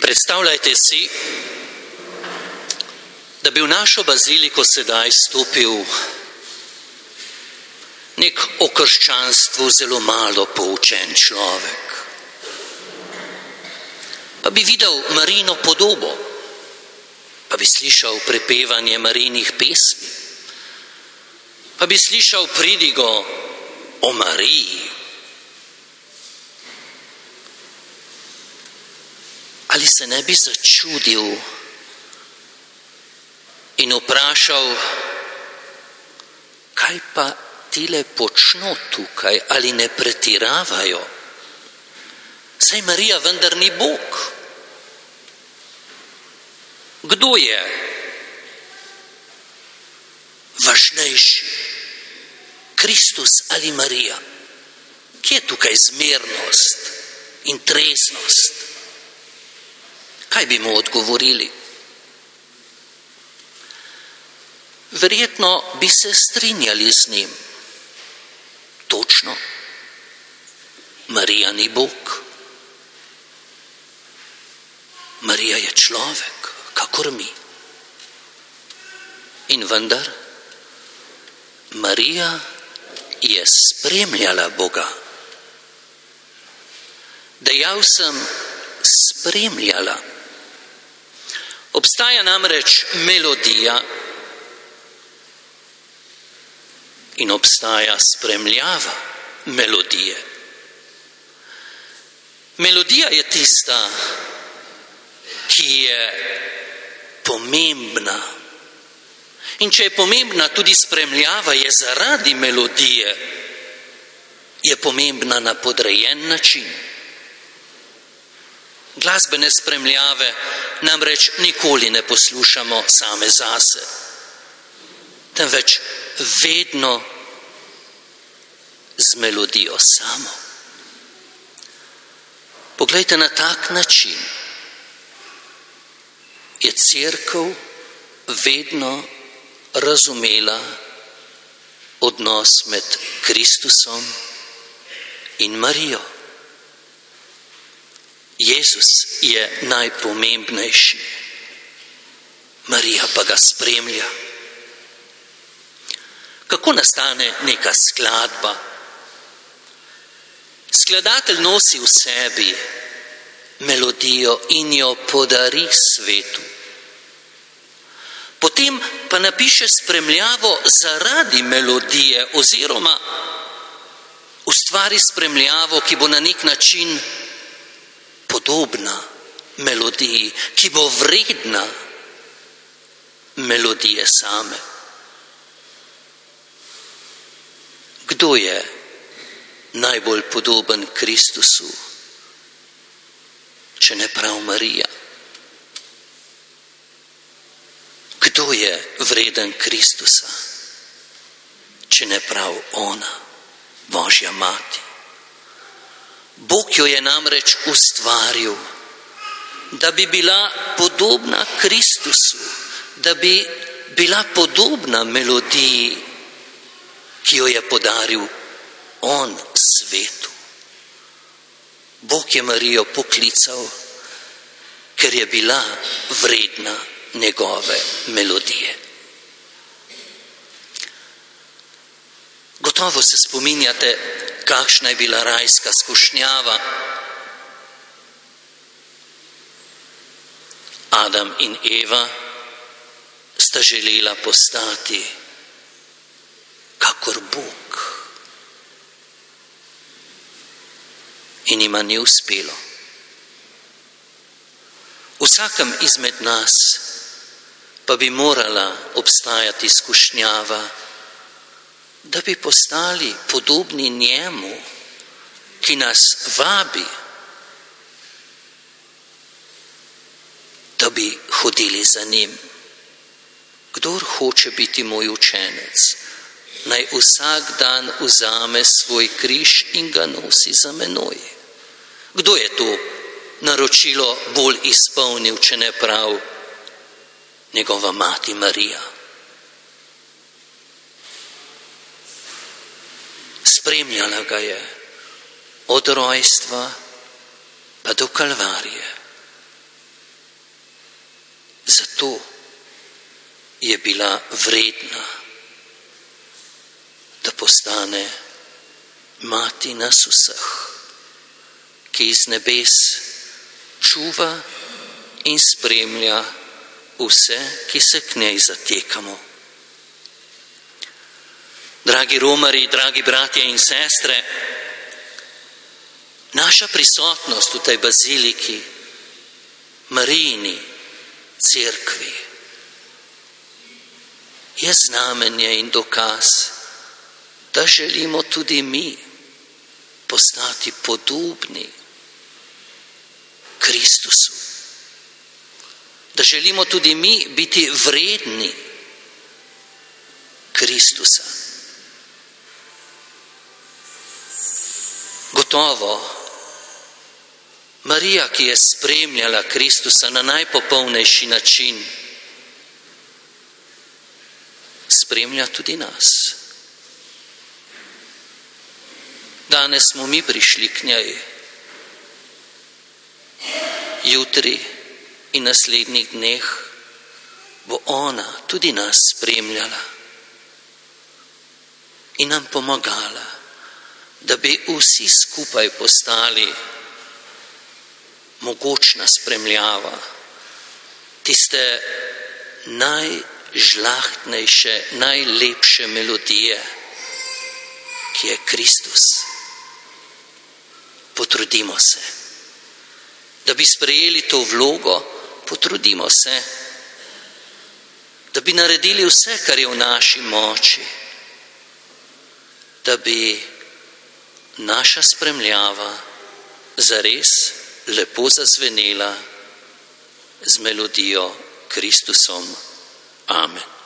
Predstavljajte si, da bi v našo baziliko sedaj stopil nek o krščanstvu zelo malo poučen človek. Pa bi videl Marijino podobo, pa bi slišal prepevanje Marijinih pesmi, pa bi slišal pridigo o Mariji. Ali se ne bi začudil in vprašal, kaj pa tile počno tukaj, ali ne pretiravajo? Saj Marija vendar ni Bog. Kdo je važnejši, Kristus ali Marija? Kje je tukaj zmernost in treznost? Kaj bi mu odgovorili? Verjetno bi se strinjali z njim. Točno, Marija ni Bog. Marija je človek, kakor mi. In vendar, Marija je spremljala Boga. Dejal sem spremljala. Obstaja namreč melodija in obstaja spremljava melodije. Melodija je tista, ki je pomembna. In če je pomembna tudi spremljava, je zaradi melodije, je pomembna na podrejen način. Glasbene spremljave namreč nikoli ne poslušamo same zase, temveč vedno z melodijo samo. Poglejte, na tak način je Cerkev vedno razumela odnos med Kristusom in Marijo. Jezus je najpomembnejši, Marija pa ga spremlja. Kako nastane neka skladba? Skladatelj nosi v sebi melodijo in jo podari svetu. Potem pa napiše spremljavo zaradi melodije oziroma ustvari spremljavo, ki bo na nek način podobna melodiji, ki bo vredna melodije same. Kdo je najbolj podoben Kristusu, če ne prav Marija? Kdo je vreden Kristusa, če ne prav ona, Božja mati? Bog jo je namreč ustvaril, da bi bila podobna Kristusu, da bi bila podobna melodiji, ki jo je podaril on svetu. Bog je Marijo poklical, ker je bila vredna njegove melodije. Gotovo se spominjate, kakšna je bila rajska skušnjava. Adam in Eva sta želela postati kakor Bog. In jima ni uspelo. Vsakem izmed nas pa bi morala obstajati skušnjava, da bi postali podobni njemu, ki nas vabi, da bi hodili za njim. Kdor hoče biti moj učenec, naj vsak dan vzame svoj križ in ga nosi za menoj. Kdo je to naročilo bolj izpolnil, če ne prav njegova mati Marija? Spremljala ga je od rojstva pa do Kalvarije. zato je bila vredna, da postane mati nas vseh, ki iz nebes čuva in spremlja vse, ki se k njej zatekamo. Dragi romarji, dragi bratje in sestre, naša prisotnost v tej baziliki, Marijini cerkvi, je znamenje in dokaz, da želimo tudi mi postati podobni Kristusu. Da želimo tudi mi biti vredni Kristusa. Gotovo, Marija, ki je spremljala Kristusa na najpopolnejši način, spremlja tudi nas. Danes smo mi prišli k njej, jutri in naslednjih dneh bo ona tudi nas spremljala in nam pomagala, da bi vsi skupaj postali mogočna spremljava tiste najžlahtnejše, najlepše melodije, ki je Kristus. Potrudimo se, da bi sprejeli to vlogo, potrudimo se, da bi naredili vse, kar je v naši moči, da bi naša spremljava zares lepo zazvenela z melodijo Kristusom. Amen.